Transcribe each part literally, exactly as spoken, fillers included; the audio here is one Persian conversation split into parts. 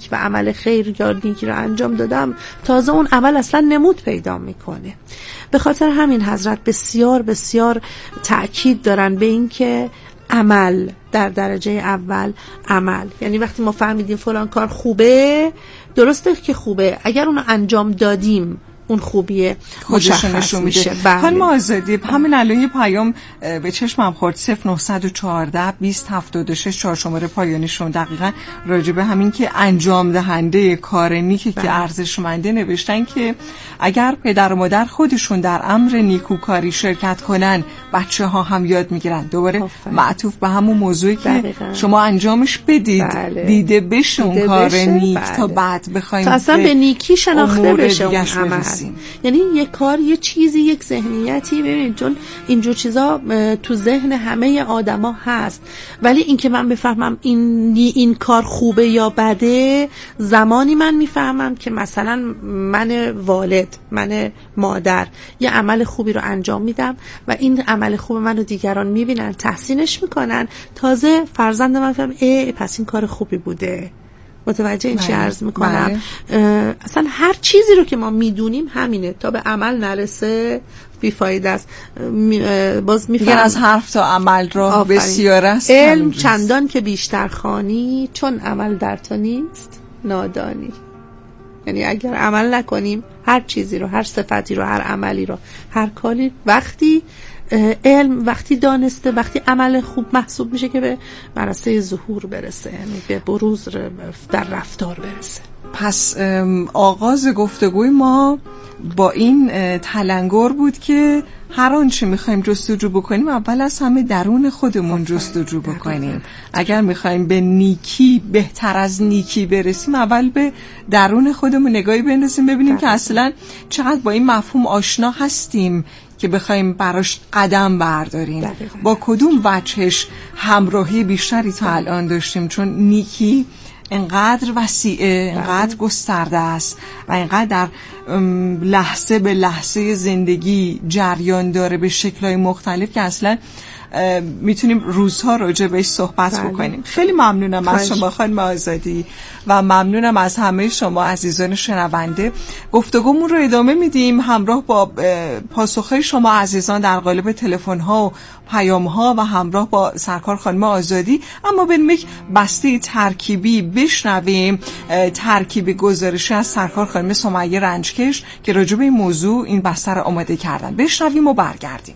نیک و عمل خیر یا نیکی رو انجام دادم، تازه اون عمل اصلا نمود پیدا میکنه. به خاطر همین حضرت بسیار بسیار تأکید دارن به این که عمل در درجه اول عمل، یعنی وقتی ما فهمیدیم فلان کار خوبه، درسته که خوبه، اگر اونو انجام دادیم اون خوبیه مشخص میشه. خانم آزادی، همین الان یه پیام به چشمم خورد، صفر نه یک چهار بیست هفتاد و شش چهار شماره پایانیشون دقیقاً راجع به همین که انجام دهنده کار نیکی که ارزشمنده نوشتن که اگر پدر و مادر خودشون در امر نیکوکاری شرکت کنن، بچه ها هم یاد میگیرن. دوباره آفره. معطوف به همون موضوعی که دقیقاً شما انجامش بدید، بله. دیده بشه اون کار نیک، بله. تا بعد بخوایم تا اصلا به نیکی شناخته بشه اون عمل. یعنی یک کار، یه چیزی، یک ذهنیتی، ببینید چون اینجور چیزا تو ذهن همه آدما هست، ولی این که من بفهمم این این کار خوبه یا بده، زمانی من میفهمم که مثلا من والد، من مادر یه عمل خوبی رو انجام میدم و این عمل خوب منو دیگران میبینن، تحسینش میکنن، تازه فرزند من فهم ای پس این کار خوبی بوده. متوجه این چی عرض میکنم؟ اصلا هر چیزی رو که ما میدونیم همینه، تا به عمل نرسه بیفایده است. باز میفهم از حرف تا عمل را بسیار است. علم چندان که بیشتر خوانی، چون عمل در تو نیست نادانی. یعنی اگر عمل نکنیم هر چیزی رو، هر صفتی رو، هر عملی رو، هر کاری، وقتی علم، وقتی دانسته، وقتی عمل خوب محسوب میشه که به مرحله ظهور برسه، یعنی به بروز در رفتار برسه. پس آغاز گفتگوی ما با این تلنگر بود که هر آنچه میخوایم جستجو بکنیم اول از همه درون خودمون جستجو بکنیم. اگر میخوایم به نیکی، بهتر از نیکی برسیم، اول به درون خودمون نگاهی بندازیم ببینیم که اصلا چقدر با این مفهوم آشنا هستیم که بخوایم براش قدم برداریم. دقیقا. با کدوم وجهش همراهی بیشتری تا الان داشتیم، چون نیکی انقدر وسیعه، انقدر گسترده است و انقدر در لحظه به لحظه زندگی جریان داره به شکل‌های مختلف که اصلا میتونیم روزها راجع بهش صحبت بله. بکنیم. خیلی ممنونم خواهش. از شما خانم آزادی و ممنونم از همه شما عزیزان شنونده. گفتگومون رو ادامه میدیم همراه با پاسخهای شما عزیزان در قالب تلفن‌ها و پیام‌ها و همراه با سرکار خانم آزادی. اما بریم یک بسته ترکیبی بشنویم، ترکیب گزارشی از سرکار خانم سمیه رنجکش که راجع به این موضوع این بسته رو آماده کردن. بشنویم و برگردیم.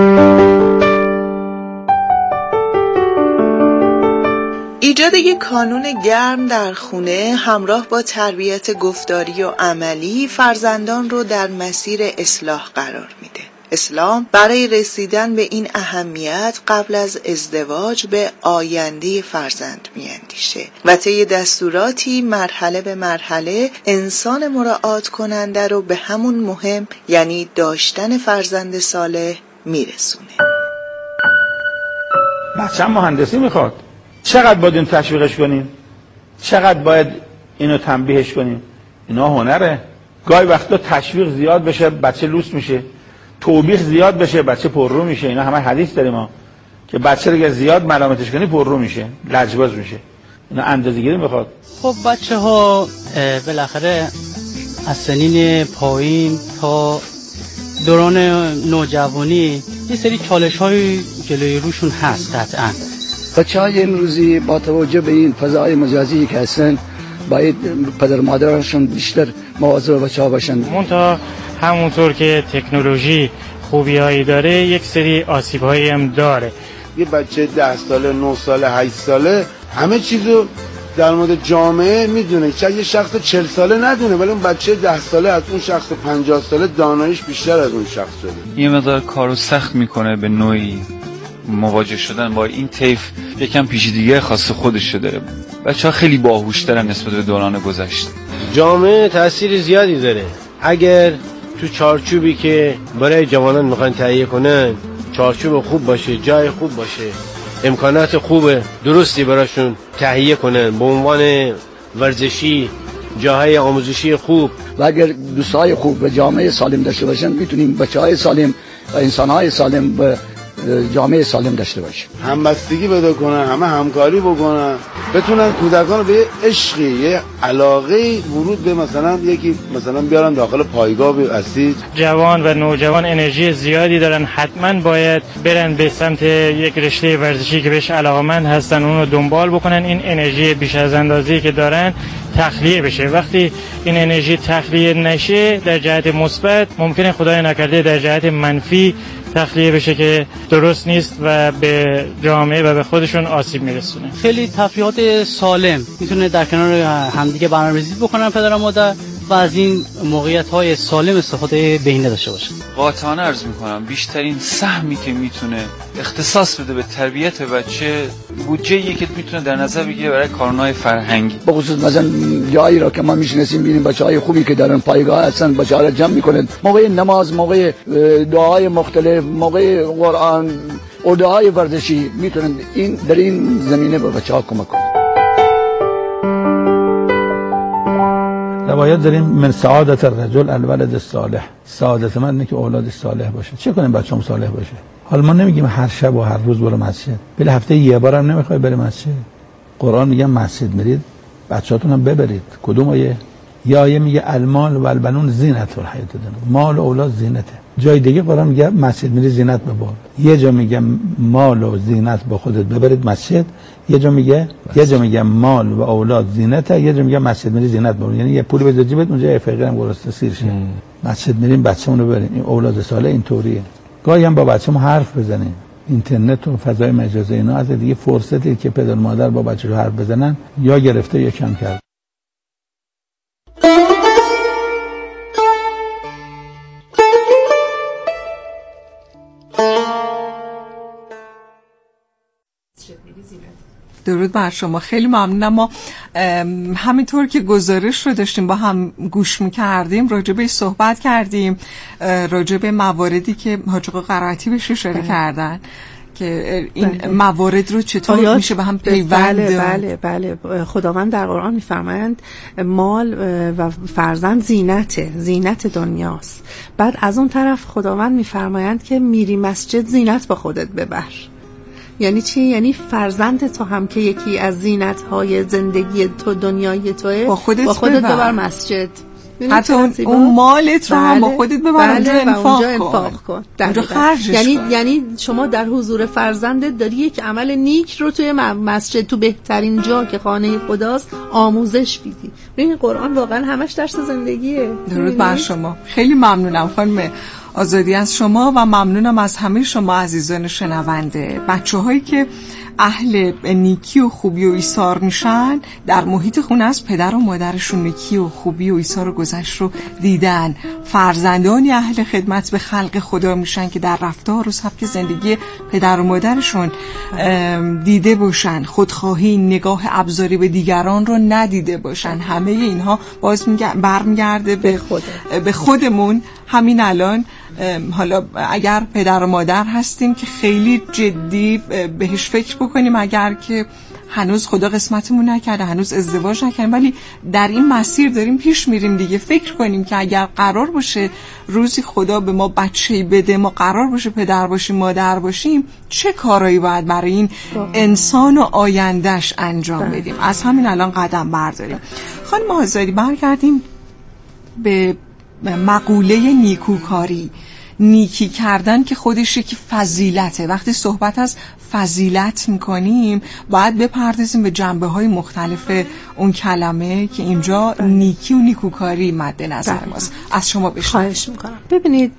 ایجاد یک کانون گرم در خونه همراه با تربیت گفتاری و عملی فرزندان رو در مسیر اصلاح قرار میده. اسلام برای رسیدن به این اهمیت قبل از ازدواج به آینده فرزند میاندیشه و طی دستوراتی مرحله به مرحله انسان مراعات کننده رو به همون مهم، یعنی داشتن فرزند صالح، میرسونه. بچه هم مهندسی میخواد، چقدر باید این تشویقش کنیم؟ چقدر باید اینو تنبیهش کنیم؟ اینا هنره. گاهی وقتا تشویق زیاد بشه بچه لوس میشه، توبیخ زیاد بشه بچه پررو میشه. اینا همه حدیث داریم ما که بچه رو زیاد ملامتش کنی پررو میشه، لجباز میشه. اینا اندازه‌گیری میخواد. خب بچه ها بالاخره از سنین پایین تا دوران نوجوانی یه سری چالش های جلوی روشون هست قطعاً. بچه‌های امروزی با توجه به این فضای مجازی که هستن باید پدر مادرشون بیشتر مواظب بچه‌ها باشن. منتها همونطور که تکنولوژی خوبی‌هایی داره یک سری آسیب‌هایی هم داره. یه بچه ده ساله، نه ساله، هشت ساله همه چیزو در مورد جامعه میدونه. چه یه شخص چهل ساله ندونه، ولی اون بچه ده ساله از اون شخص پنجاه ساله داناییش بیشتر از اون شخص شده. یه مقدار کارو سخت میکنه به نوعی مواجه شدن با این طیف. یکم پیچیدگی خاص خودش داره. بچه‌ها خیلی باهوش‌ترن نسبت به دوران گذشته. جامعه تأثیر زیادی داره. اگر تو چارچوبی که برای جوانان میخوان تهیه کنن چارچوب خوب باشه، جای خوب باشه، امکانات خوب درستی براشون تهیه کنن به عنوان ورزشی، جاهای آموزشی خوب، و اگر دوستای خوب و جامعه سالم داشته باشن میتونیم بچه‌های سالم و انسان‌های سالم به جامعه سالم داشته باشیم. همبستگی پیدا کنن، همه همکاری بکنن، بتونن کودکان به عشقی، یه علاقه ورود به مثلا یکی مثلا بیارن داخل پایگاه اسید. جوان و نوجوان انرژی زیادی دارن، حتما باید برن به سمت یک رشته ورزشی که بهش علاقه‌مند هستن، اون رو دنبال بکنن. این انرژی بیش از اندازه‌ای که دارن تخلیه بشه. وقتی این انرژی تخلیه نشه در جهت مثبت، ممکنه خدای نکرده در جهت منفی تخلیه بشه که درست نیست و به جامعه و به خودشون آسیب میرسونه. خیلی تفریحات سالم میتونه در کنار همدیگه برنامه‌ریزی بکنن پدر و مادر و از این موقعیت‌های سالم استفاده بهینه داشته باشن. قاطعانه عرض می‌کنم بیشترین سهمی که میتونه اختصاص بده به تربیت بچه بودجه‌ای که میتونه در نظر بگیره برای کارهای فرهنگی. به خصوص مثلا جایی را که ما میشناسیم ببینیم بچه‌های خوبی که دارن پایگاه هستن، بچه‌ها را جمع می‌کنن موقع نماز، موقع دعای مختلف، موقع قرآن و دعای ورزشی، میتونن این در این زمینه به بچه‌ها کمک کنن. روایت داریم من سعادت الرجل الولد الصالح، سعادت من اینه که اولاد صالح باشه. چه کنیم بچه‌م صالح باشه؟ حالا ما نمیگیم هر شب و هر روز برو مسجد، ولی هفته یه بارم نمیخوای بری مسجد. قرآن میگه مسجد میرید بچه‌هاتون هم ببرید. کدوم آیه؟ یا آیه میگه المال و البنون زینت الحیات الدنیا، مال و اولاد زینته. جای دیگه قرآن میگه مسجد میری زینت ببر. یه جا میگه مال و زینت با خودت ببرید مسجد، یه جا میگه یه جا میگه مال و اولاد زینته، یه جا میگه مسجد میری زینت ببر. یعنی یه پولی بده جیبت، اونجا یه فقیر هم گرسنه سیر شه. مسجد میریم بچه‌مون رو ببریم. این اولاد صالح اینطوریه. گاهی هم با بچه‌مون حرف بزنیم. اینترنت و فضای مجازی اینا از دیگه فرصتی که پدر مادر با بچه‌ها حرف بزنن یا گرفته یا کم کرد. درود بر شما، خیلی ممنونم. ما همینطور که گزارش رو داشتیم با هم گوش می‌کردیم راجع به صحبت کردیم، راجع به مواردی که حاج آقا قرائتی بهش اشاره کردن که این بله. موارد رو چطور میشه به هم پیوند. بله بله بله خداوند در قرآن میفرمایند مال و فرزند زینته، زینت دنیاست. بعد از اون طرف خداوند میفرمایند که میری مسجد زینت با خودت ببر. یعنی چی؟ یعنی فرزند تو هم که یکی از زینت‌های زندگی تو، دنیای توئه، با خودت, با خودت ببر. ببر مسجد. حتی اون, اون مالت رو بله. هم با خودت ببر، بله. اونجا انفاق, اونجا انفاق کن, کن. اونجا خرجش یعنی کن. یعنی شما در حضور فرزندت داری یک عمل نیک رو توی مسجد، تو بهترین جا که خانه خداست آموزش میدی. ببین قرآن واقعا همش درس زندگیه. درود بر شما، خیلی ممنونم خانم آزادی از شما و ممنونم از همه شما عزیزان شنونده. بچه‌هایی که اهل نیکی و خوبی و ایثار میشن در محیط خونه از پدر و مادرشون نیکی و خوبی و ایثار و گذشت رو دیدن. فرزندانی اهل خدمت به خلق خدا میشن که در رفتار و سبک زندگی پدر و مادرشون دیده باشن. خودخواهی، نگاه ابزاری به دیگران رو ندیده باشن. همه اینها باز برمیگرده به خود به خودمون. همین الان حالا اگر پدر و مادر هستیم که خیلی جدی بهش فکر بکنیم، اگر که هنوز خدا قسمتمون نکرده، هنوز ازدواج نکردیم ولی در این مسیر داریم پیش میریم دیگه، فکر کنیم که اگر قرار باشه روزی خدا به ما بچه‌ای بده، ما قرار باشه پدر باشیم مادر باشیم، چه کارایی باید برای این انسان و آیندهش انجام بدیم. از همین الان قدم برداریم. خانم آزادی، برگردیم به مقوله نیکوکاری. نیکی کردن که خودش یک فضیلته. وقتی صحبت از فضیلت میکنیم باید بپردازیم به جنبه های مختلف اون کلمه که اینجا نیکی و نیکوکاری مد نظر ماست. از شما بشنویم. خواهش میکنم. ببینید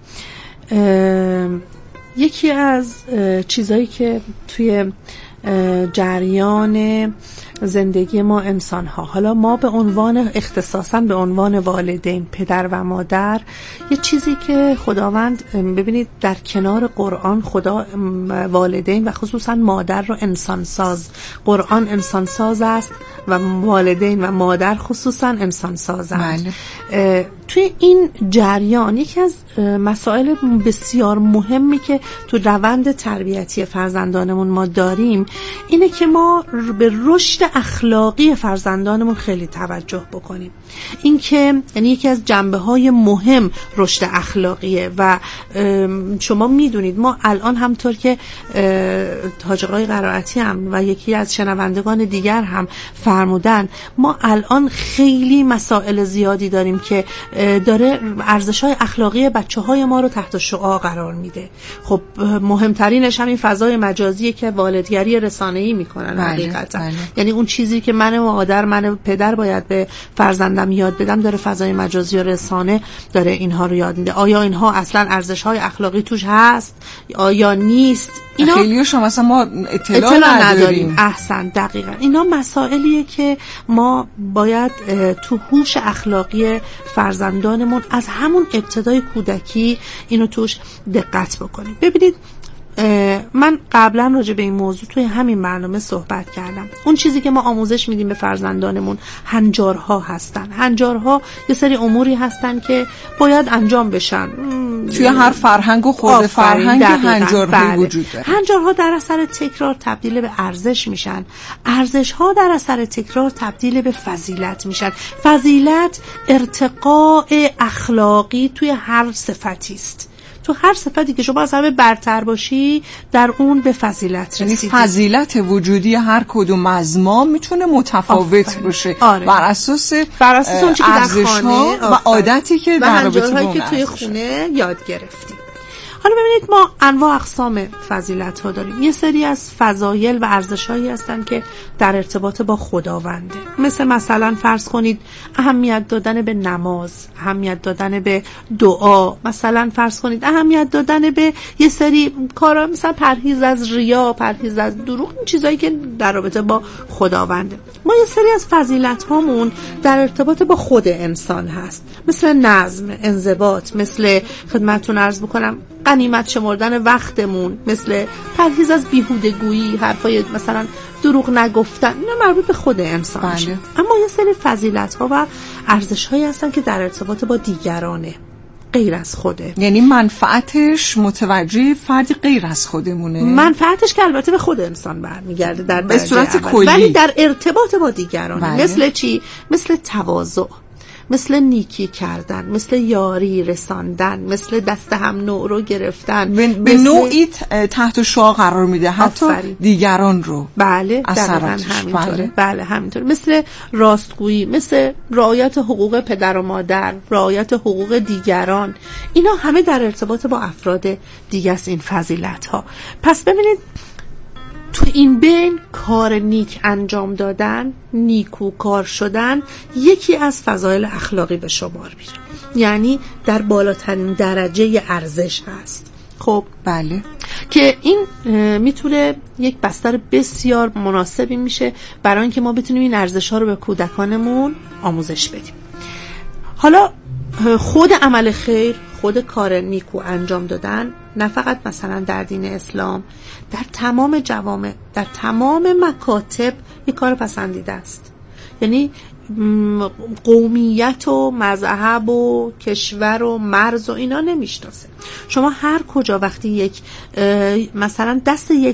یکی از چیزایی که توی جریان زندگی ما انسان ها، حالا ما به عنوان اختصاصا به عنوان والدین، پدر و مادر، یه چیزی که خداوند، ببینید در کنار قرآن خدا والدین و خصوصا مادر رو انسان ساز، قرآن انسان ساز است و والدین و مادر خصوصا انسان سازند. توی این جریان یکی از مسائل بسیار مهمی که تو روند تربیتی فرزندانمون ما داریم اینه که ما به رشد اخلاقی فرزندانمون خیلی توجه بکنیم. این که یعنی یکی از جنبه‌های مهم رشد اخلاقیه و شما میدونید ما الان همطور که حاج آقای قرائتی هم و یکی از شنوندگان دیگر هم فرمودن، ما الان خیلی مسائل زیادی داریم که داره ارزش‌های اخلاقی بچه‌های ما رو تحت شعاع قرار میده. خب مهمترینش همین فضای مجازیه که والدگری رسانه‌ای میکنن. حقیقتا بله. یعنی اون چیزی که من مادر من پدر باید به فرزندم یاد بدم داره فضای مجازی و رسانه داره اینها رو یاد میده. آیا اینها اصلا ارزش‌های اخلاقی توش هست آیا نیست؟ اینا خیلی شما مثلا ما اطلاع, اطلاع نداریم. نداریم. احسن، دقیقاً اینا مسائلیه که ما باید تو هوش اخلاقی فرزندانمون از همون ابتدای کودکی اینو توش دقت بکنیم. ببینید من قبلا راجع به این موضوع توی همین برنامه صحبت کردم. اون چیزی که ما آموزش میدیم به فرزندانمون هنجارها هستن. هنجارها یه سری اموری هستن که باید انجام بشن. توی هر فرهنگ و خود فرهنگ هنجارها بله. وجود داره. هنجارها در اثر تکرار تبدیل به ارزش میشن. ارزش‌ها در اثر تکرار تبدیل به فضیلت میشن. فضیلت ارتقاء اخلاقی توی هر صفتی است. تو هر صفتی که شما از همه برتر باشی در اون به فضیلت رسیدی. یعنی فضیلت وجودی هر کدوم از ما میتونه متفاوت باشه. آره. بر اساس بر اساس اون چیزی که در خانه و عادتی که در رابطه با اون که توی خونه یاد گرفتیم. حالا ببینید ما انواع اقسام فضیلت ها داریم. یه سری از فضایل و ارزش هایی هستن که در ارتباط با خداونده، مثل مثلا فرض کنید اهمیت دادن به نماز، اهمیت دادن به دعا، مثلا فرض کنید اهمیت دادن به یه سری کارا مثلا پرهیز از ریا، پرهیز از دروغ، این چیزایی که در رابطه با خداونده. ما یه سری از فضیلت هامون در ارتباط با خود انسان هست، مثل نظم، انضباط، مثل خدمتتون عرض بکنم غنیمت شمردن وقتمون، مثل پرهیز از بیهودگویی، حرفای مثلا دروغ نگفتن، اینا مربوط به خود انسان بله. میشه. اما یه سری فضیلت ها و ارزش هایی هستن که در ارتباط با دیگرانه، غیر از خوده. یعنی منفعتش متوجه فردی غیر از خودمونه. منفعتش که البته به خود انسان برمیگرده در به صورت اول. کلی، ولی در ارتباط با دیگرانه. بله. مثل چی؟ مثل تواضع، مثل نیکی کردن، مثل یاری رساندن، مثل دست هم نوع رو گرفتن، به, به مثل... نوعی تحت شعاع قرار میده حتی آفرین. دیگران رو. بله دقیقاً همینطوره. بله. بله همینطوره. مثل راستگویی، مثل رعایت حقوق پدر و مادر، رعایت حقوق دیگران، اینا همه در ارتباط با افراد دیگه است این فضیلت ها. پس ببینید تو این بین کار نیک انجام دادن، نیکوکار شدن یکی از فضایل اخلاقی به شمار میره، یعنی در بالاترین درجه ارزش هست. خب بله، که این میتونه یک بستر بسیار مناسبی میشه برای اینکه ما بتونیم این ارزش ها رو به کودکانمون آموزش بدیم. حالا خود عمل خیر، خود کار نیکو انجام دادن نه فقط مثلا در دین اسلام، در تمام جوامع، در تمام مکاتب یک کار پسندیده است. یعنی قومیت و مذهب و کشور و مرز و اینا نمیشناسه. شما هر کجا وقتی یک مثلا دست یک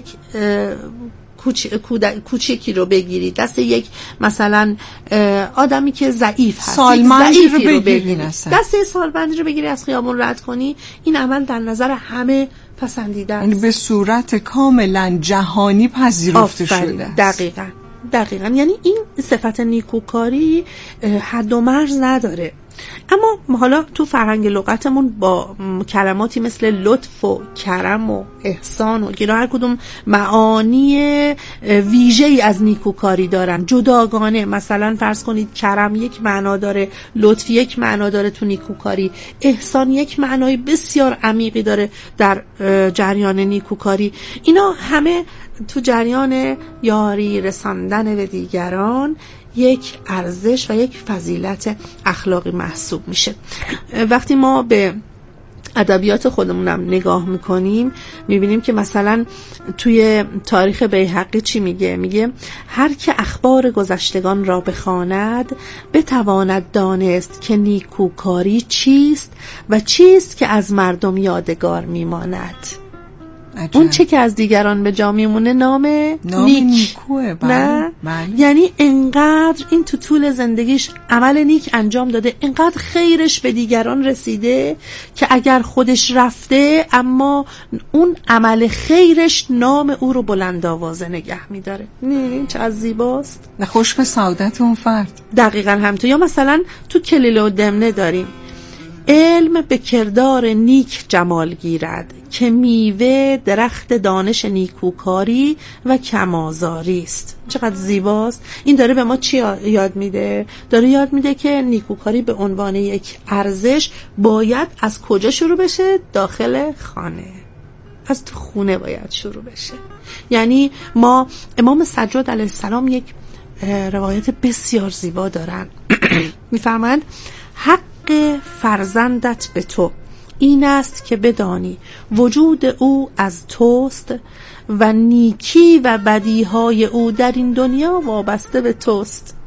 کوچیکی رو بگیرید، دست یک مثلا آدمی که ضعیف هست، سالمندی رو بگیرید، دست سالمندی رو بگیری از خیابون رد کنی، این عمل در نظر همه پسندیده است. یعنی به صورت کاملا جهانی پذیرفته شده است. دقیقاً دقیقاً یعنی این صفت نیکوکاری حد و مرز نداره. اما حالا تو فرهنگ لغتمون با کلماتی مثل لطف و کرم و احسان و اینا هر کدوم معانی ویژه‌ای از نیکوکاری دارن جداگانه. مثلا فرض کنید کرم یک معنا داره، لطف یک معنا داره تو نیکوکاری، احسان یک معنای بسیار عمیقی داره در جریان نیکوکاری. اینا همه تو جریان یاری رساندن به دیگران یک ارزش و یک فضیلت اخلاقی محسوب میشه. وقتی ما به ادبیات خودمونم نگاه میکنیم میبینیم که مثلا توی تاریخ بیهقی چی میگه؟ میگه هر که اخبار گذشتگان را بخواند بتواند دانست که نیکوکاری چیست و چیست که از مردم یادگار میماند. عجب. اون چه که از دیگران به جا میمونه نام, نام نیک نیکوه. بله. نه بله. یعنی انقدر این تو طول زندگیش عمل نیک انجام داده، انقدر خیرش به دیگران رسیده که اگر خودش رفته اما اون عمل خیرش نام او رو بلند آوازه نگه میداره. نه چه از زیباست. نه خوش به سعادت اون فرد. دقیقاً همینطور. یا مثلا تو کلیله و دمنه داریم علم به کردار نیک جمال گیرد که میوه درخت دانش نیکوکاری و کمازاری است. چقدر زیباست. این داره به ما چی یاد میده؟ داره یاد میده که نیکوکاری به عنوان یک ارزش باید از کجا شروع بشه؟ داخل خانه، از تو خونه باید شروع بشه. یعنی ما امام سجاد علیه السلام یک روایت بسیار زیبا دارن. میفرمایند حق فرزندت به تو این است که بدانی وجود او از توست و نیکی و بدیهای او در این دنیا وابسته به توست.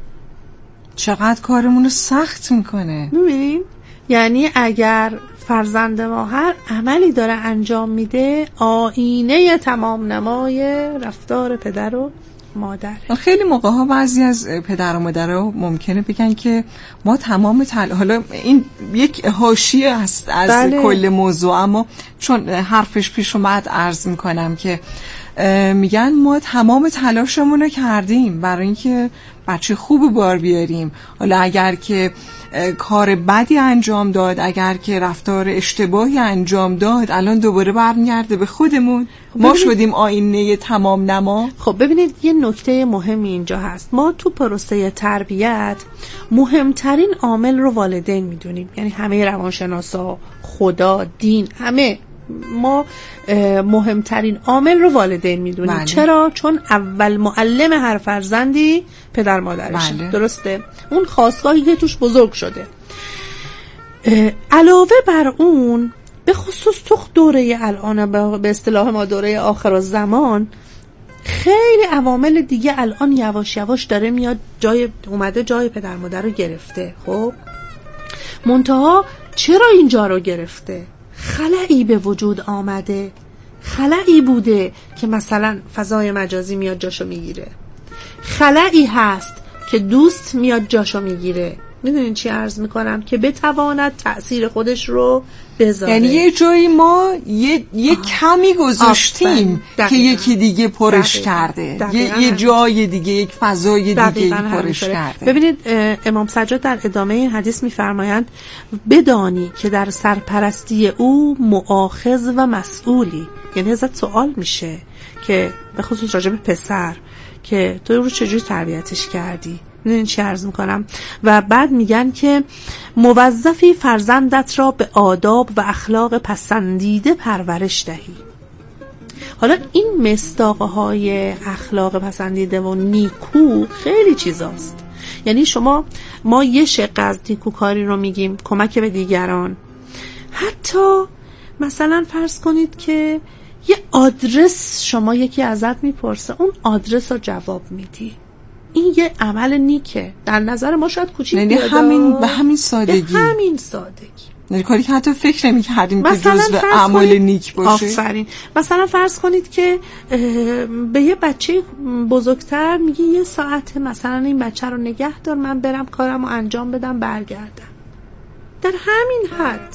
چقدر کارمون رو سخت میکنه. میبینین؟ یعنی اگر فرزند ما هر عملی داره انجام میده آینه تمام نمای رفتار پدر و مادر. خیلی موقع ها بعضی از پدر و مادر ها ممکنه بگن که ما تمام تل... حالا این یک حاشیه است از بله. کل موضوع، اما چون حرفش پیش اومد عرض میکنم که میگن ما تمام تلاشمون رو کردیم برای اینکه بچه خوب بار بیاریم، حالا اگر که کار بدی انجام داد، اگر که رفتار اشتباهی انجام داد، الان دوباره برمیگرده به خودمون. ما شدیم آینه تمام نما. خب ببینید یه نکته مهمی اینجا هست. ما تو پروسه تربیت مهمترین عامل رو والدین میدونیم، یعنی همه روانشناسا، خدا، دین، همه ما مهمترین عامل رو والدین میدونیم. بله. چرا؟ چون اول معلم هر فرزندی پدر مادرشه. بله. درسته؟ اون خاستگاهی که توش بزرگ شده. علاوه بر اون به خصوص تو دوره الان به اصطلاح ما دوره آخر الزمان خیلی عوامل دیگه الان یواش یواش داره میاد جای اومده جای پدر مادر رو گرفته. خب منتها چرا اینجا رو گرفته؟ خلایی به وجود آمده، خلایی بوده که مثلا فضای مجازی میاد جاشو میگیره، خلایی هست که دوست میاد جاشو میگیره. میدونین چی عرض میکنم؟ که بتواند تأثیر خودش رو بذاره. یعنی یه جایی ما یه, یه کمی گذاشتیم که یکی دیگه پرش دقیقا. کرده دقیقا. یه جای دیگه، یک فضای دیگه پرش کرده. ببینید امام سجاد در ادامه این حدیث میفرمایند بدانی که در سرپرستی او مؤاخذ و مسئولی. یعنی ازت سوال میشه که به خصوص راجع به پسر که تو رو چجوری تربیتش کردی. میدونین چی عرض میکنم؟ و بعد میگن که موظفی فرزندت را به آداب و اخلاق پسندیده پرورش دهی. حالا این مصداقه های اخلاق پسندیده و نیکو خیلی چیزاست. یعنی شما ما یه شق از نیکوکاری رو میگیم کمک به دیگران. حتی مثلا فرض کنید که یه آدرس شما یکی ازت میپرسه، اون آدرس رو جواب میدی. این یه عمل نیکه. در نظر ما شاید کوچیک بیاد، همین به همین سادگی، به همین سادگی، یعنی کاری که حتی فکر نمی‌کردیم که جزو اعمال نیک باشه. آفرین. مثلا فرض کنید که به یه بچه بزرگتر میگی یه ساعت مثلا این بچه رو نگه دار، من برم کارمو انجام بدم برگردم. در همین حد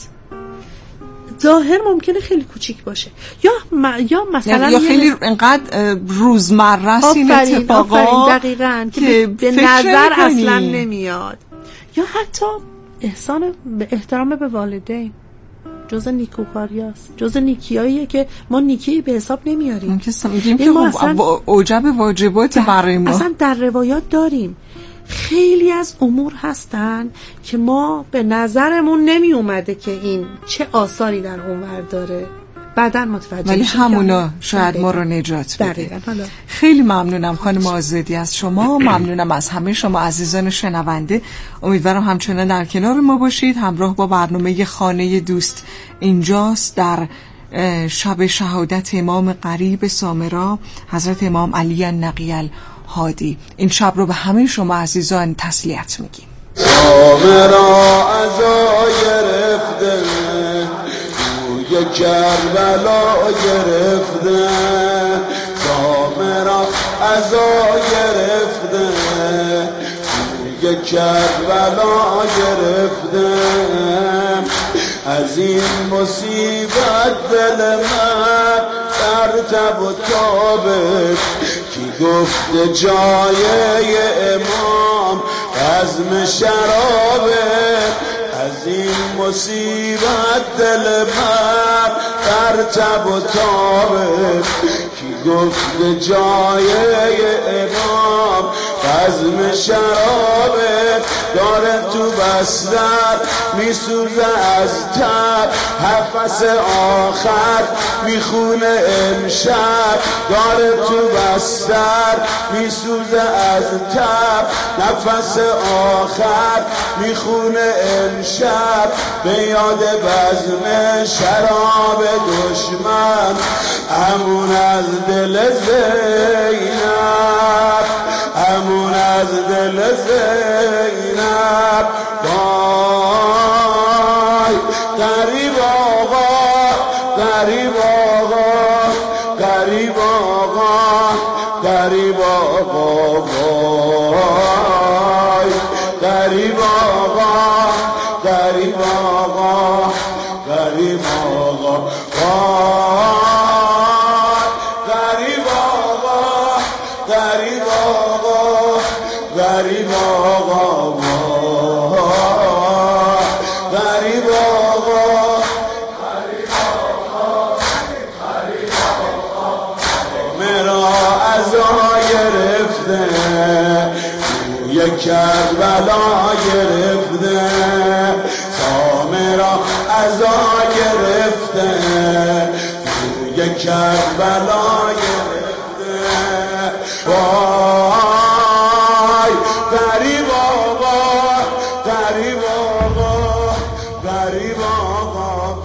ظاهر ممکنه خیلی کوچیک باشه، یا م... یا مثلا یا خیلی نز... انقدر روزمره است این اتفاقا دقیقاً که, که به نظر اصلا نمیاد. یا حتی احسان به احترام به والدین جزء نیکوکاریاست، جزء نیکیاییه که ما نیکی به حساب نمیاریم. میگیم که خب اوجب واجبات برای ما. اصلا در روایات داریم خیلی از امور هستن که ما به نظرمون نمی اومده که این چه آثاری در اونور داره، بعداً متوجه ولی همونا شاید ما رو نجات بده. خیلی ممنونم خانم آزادی از شما، ممنونم از همه شما عزیزان شنونده. امیدوارم همچنان در کنار ما باشید همراه با برنامه خانه دوست. اینجاست در شب شهادت امام قریب سامرا حضرت امام علی النقی هادی. این شب رو به همه شما عزیزان تسلیت میگیم. سامرا عزا گرفته توی کربلا گرفته، سامرا عزا گرفته، توی کربلا گرفته. از این مصیبت دل من در تب و تابه، کی گفته جای امام بزم شرابه. از این مصیبت دل من در تب و تابه، کی گفته جای امام بزم شرابه. داره تو بستر میسوزه از تب، نفس آخر میخونه امشب. داره تو بستر میسوزه از تب، نفس آخر میخونه امشب. به یاد بزم شراب دشمن، همون از دل زینب، همون از دل زینب. وای غریب آقا، غریب آقا، غریب آقا، غریب آقا. وای غریب آقا، غریب آقا، غریب آقا. غریب آقا، غریب آقا، غریب آقا. غریب آقا، مرا عزا گرفته، توی کربلا گرفته. سامرا عزا گرفته، توی کربلا گرفته. وای غریب آقا، غریب آقا، غریب آقا.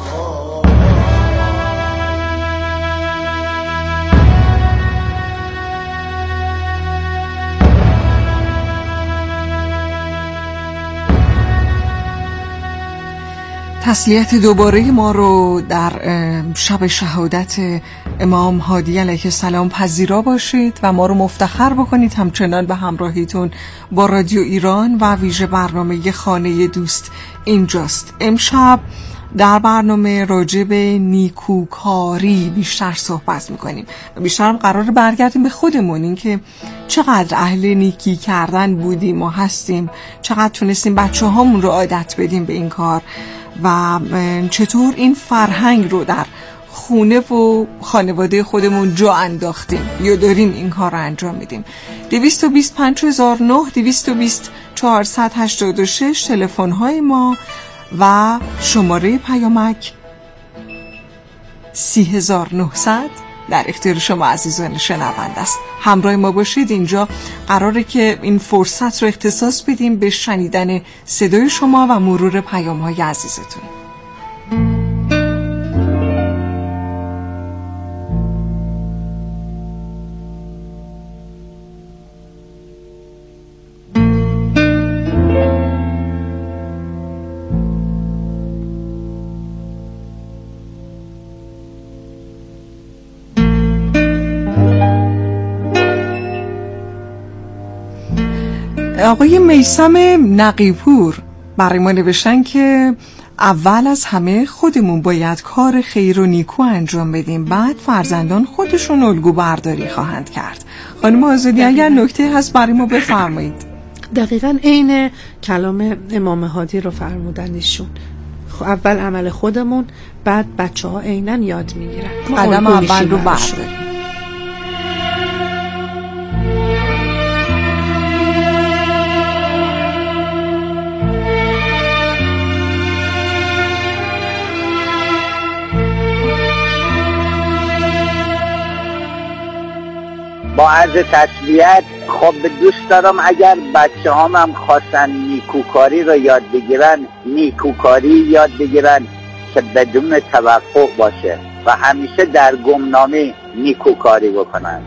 تسلیت دوباره ما رو در شب شهادت امام هادی علیه السلام پذیرا باشید و ما رو مفتخر بکنید همچنان به همراهیتون با رادیو ایران و ویژه برنامه خانه دوست اینجاست. امشب در برنامه راجع به نیکوکاری بیشتر صحبت میکنیم و بیشتر هم قرار برگردیم به خودمون، این که چقدر اهل نیکی کردن بودیم و هستیم، چقدر تونستیم بچه هامون رو عادت بدیم به این کار و چطور این فرهنگ رو در خونه و خانواده خودمون جا انداختیم یا داریم این کار رو انجام میدیم. دویست و بیست پنج هزار و نه، دویست و بیست چهارصد و هشتاد و شش تلفن های ما و شماره پیامک سی هزار و نهصد در اختیار شما عزیزان شنونده است. همراه ما باشید. اینجا قراره که این فرصت رو اختصاص بدیم به شنیدن صدای شما و مرور پیام های عزیزتون. آقای میثم نقیپور برای ما نوشتن که اول از همه خودمون باید کار خیر و نیکو انجام بدیم، بعد فرزندان خودشون الگو برداری خواهند کرد. خانم آزادی اگر نکته هست برای ما بفرمایید. دقیقاً عین کلام امام هادی رو فرمودن ایشون. اول عمل خودمون، بعد بچه ها عیناً یاد میگیرن. قدم اول رو برداریم. با عرض تسلیت، خب دوست دارم اگر بچه هم, هم خواستن نیکوکاری رو یاد بگیرن، نیکوکاری یاد بگیرن که بدون توقع باشه و همیشه در گمنامی نیکوکاری بکنن.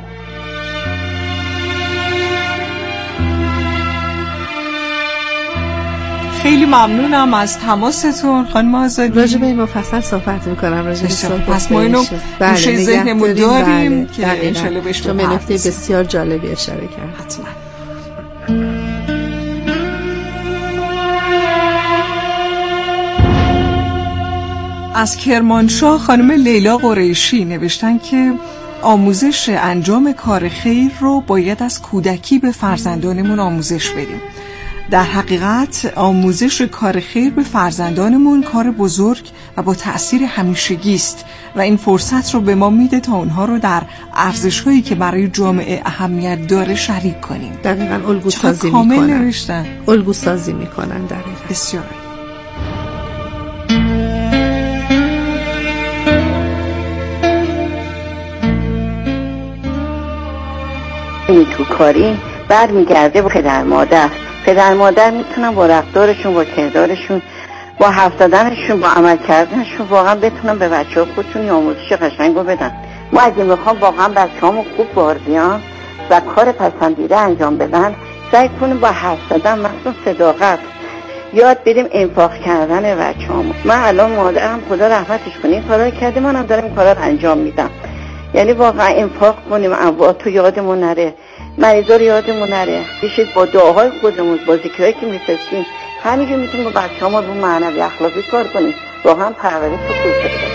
خیلی ممنونم از تماستون خانم آزادی. راجع به این مفصل صحبت میکنم، راجع به صحبت پس ما اینو گوشه ذهنمون داریم که انشالله بهش چون به نکته بسیار جالبی اشاره کرد. حتما. از کرمانشاه خانم لیلا قریشی نوشتن که آموزش انجام کار خیر رو باید از کودکی به فرزندانمون آموزش بدیم. در حقیقت آموزش کار خیر به فرزندانمون کار بزرگ و با تأثیر همیشگی است و این فرصت رو به ما میده تا اونها رو در ارزش‌هایی که برای جامعه اهمیت داره شریک کنیم. دقیقاً الگو سازی میکنن. الگو سازی میکنن دقیقاً. بسیار. نیکوکاری برمیگرده به پدر مادر. پدر مادر میتونن با رفتارشون، با کردارشون، با حرف زدنشون، با عمل کردنشون واقعا بتونن به بچه‌ها خودشون آموزش قشنگ رو بدن. ما اگه میخوام واقعا بچه‌هامون خوب بار بیان و کار پسندیده انجام بدن، سعی کنیم با حرف زدن، مثلا صداقت، یاد بدیم انفاق کردن بچه‌هامون. من الان مادرم خدا رحمتش کنه این کارا کرده، منم دارم این کارا رو انجام میدم. یعنی واقعا انفاق کنیم، اموات رو یادمون نره، مریضا رو یادمون نره. بشید با دعاهای خودمون، با ذکرهایی که میفرستیم، همینجور میتونیم با بچه‌ها رو معنوی اخلاقی کار کنیم، واقعا پرورش رو خوب بدیم.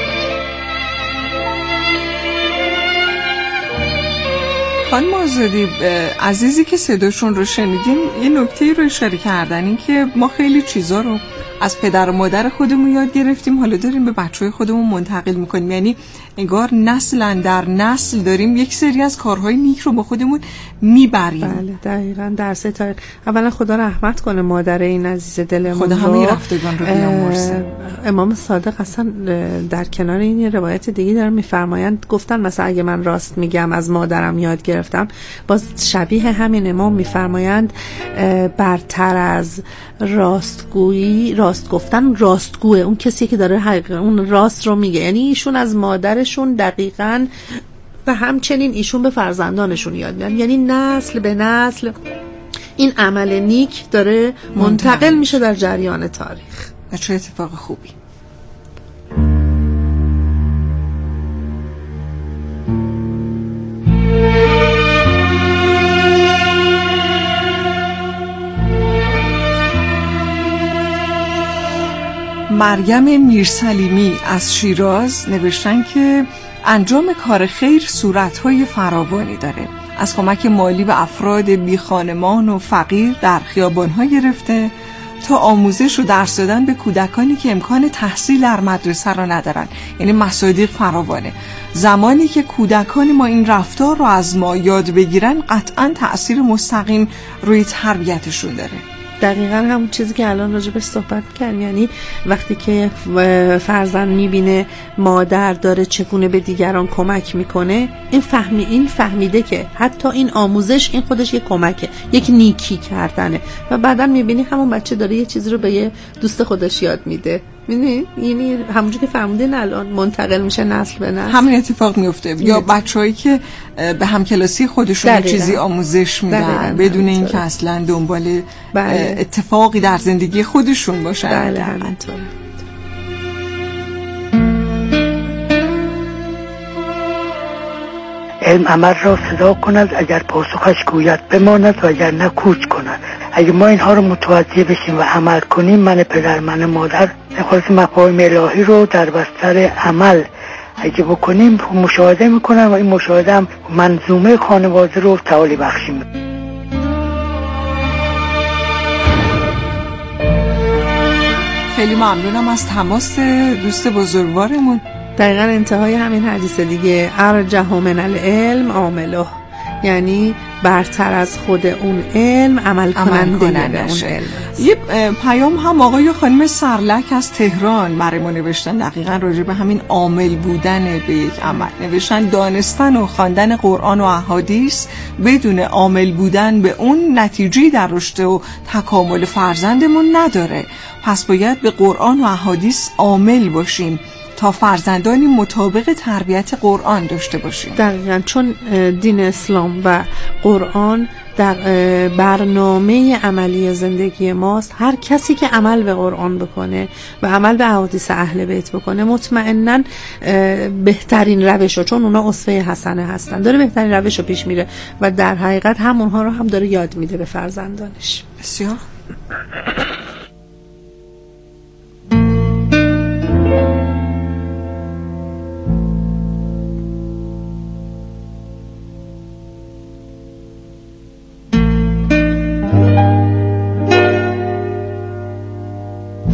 خانم آزادی عزیزی که صداشون رو شنیدیم یه نکته رو اشاره کردن، این که ما خیلی چیزا رو از پدر و مادر خودمون یاد گرفتیم، حالا داریم به بچه‌های خودمون منتقل میکنیم. یعنی انگار نسل در نسل داریم یک سری از کارهای نیک رو با خودمون میبریم. بله دقیقاً. درس تاریخ. اولا خدا رحمت کنه مادر این عزیز دلمون، خدا همه رفتگان رو بیامرزه. امام صادق اصلا در کنار این روایت دیگه دارن میفرمایند، گفتن مثلا اگه من راست میگم از مادرم یاد گرفتم، باز شبیه همین امام میفرمایند برتر از راستگویی راست گفتن راستگوه اون کسی که داره حقیقت اون راست رو میگه. یعنی ایشون از مادرشون دقیقاً و همچنین ایشون به فرزندانشون یاد میدن، یعنی نسل به نسل این عمل نیک داره منتقل میشه در جریان تاریخ. و چه اتفاق خوبی. مریم میرسلیمی از شیراز نوشتن که انجام کار خیر صورت‌های فراوانی داره، از کمک مالی به افراد بی خانمان و فقیر در خیابان‌ها گرفته تا آموزش و درس دادن به کودکانی که امکان تحصیل در مدرسه را ندارن. یعنی مصادیق فراوانه. زمانی که کودکان ما این رفتار رو از ما یاد بگیرن، قطعاً تأثیر مستقیم روی تربیتشون داره. دقیقاً همون چیزی که الان راجبش صحبت کردیم. یعنی وقتی که فرزند میبینه مادر داره چگونه به دیگران کمک میکنه، این فهمی این فهمیده که حتی این آموزش این خودش یک کمکه، یک نیکی کردنه، و بعداً میبینی همون بچه داره یه چیزی رو به یه دوست خودش یاد میده. میدونی یعنی همونجوری که فرمودین الان منتقل میشه نسل به نسل. همین اتفاق میفته. یا بچه‌هایی که به همکلاسی خودشون چیزی آموزش میدن بدون اینکه اصلا دنبال بله. اتفاقی در زندگی خودشون باشن. بله همینطور. علم عمل را صدا کند، اگر پاسخش گوید بماند و اگر نه کوچ کند. اگه ما اینها رو متوجه بشیم و عمل کنیم، من پدر من مادر خلاص مفاهیم الهی رو در بستر عمل اگه بکنیم مشاهده میکنم و این مشاهده هم منظومه خانواده رو تعالی بخشیم. خیلی ممنونم از تماس دوست بزرگوارمون. دقیقاً انتهای همین حدیث دیگه، ارجح من العلم عامله، یعنی برتر از خود اون علم عمل کننده اون علم. یه پیام هم آقای و خانم سرلک از تهران برای ما نوشتن، دقیقاً راجع به همین عامل بودن به یک عمل. نوشتن دانستن و خواندن قرآن و احادیث بدون عامل بودن به اون نتیجه‌ای در رشد و تکامل فرزندمون نداره. پس باید به قرآن و احادیث عامل باشیم تا فرزندانی مطابق تربیت قرآن داشته باشیم. دقیقاً، چون دین اسلام و قرآن در برنامه عملی زندگی ماست. هر کسی که عمل به قرآن بکنه و عمل به احادیث اهل بیت بکنه مطمئناً بهترین روش رو، چون اونا اسوه حسنه هستن، داره بهترین روش رو پیش میره و در حقیقت هم اونها رو هم داره یاد میده به فرزندانش. بسیار